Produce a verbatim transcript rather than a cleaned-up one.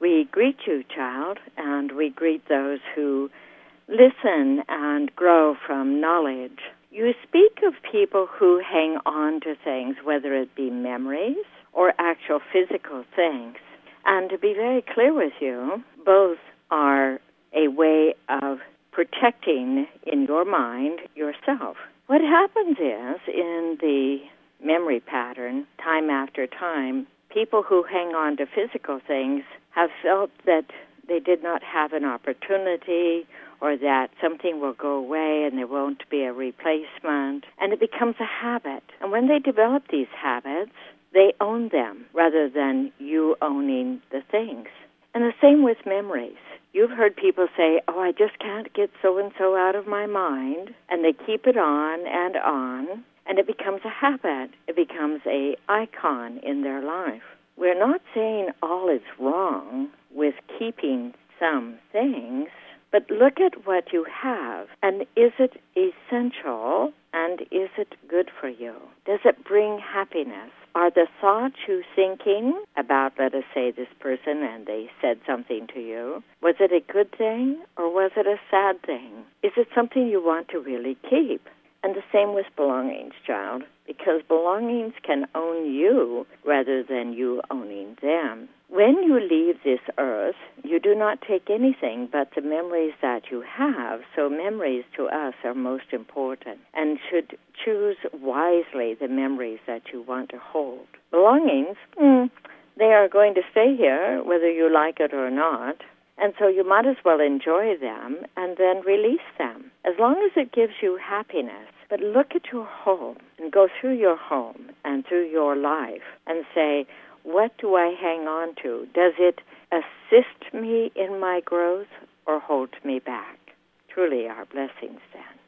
We greet you, child, and we greet those who listen and grow from knowledge. You speak of people who hang on to things, whether it be memories or actual physical things. And to be very clear with you, both are a way of protecting in your mind yourself. What happens is, in the memory pattern, time after time, people who hang on to physical things have felt that they did not have an opportunity or that something will go away and there won't be a replacement, and it becomes a habit. And when they develop these habits, they own them rather than you owning the things. And the same with memories. You've heard people say, oh, I just can't get so-and-so out of my mind, and they keep it on and on, and it becomes a habit. It becomes a icon in their life. We're not saying all is wrong with keeping some things, but look at what you have, and is it essential, and is it good for you? Does it bring happiness? Are the thoughts you're thinking about, let us say, this person and they said something to you, was it a good thing or was it a sad thing? Is it something you want to really keep? And the same with belongings, child, because belongings can own you rather than you owning them. When you leave this earth, you do not take anything but the memories that you have, so memories to us are most important and should choose wisely the memories that you want to hold. Belongings, mm, they are going to stay here whether you like it or not, and so you might as well enjoy them and then release them, as long as it gives you happiness. But look at your home and go through your home and through your life and say, what do I hang on to? Does it assist me in my growth or hold me back? Truly our blessings then.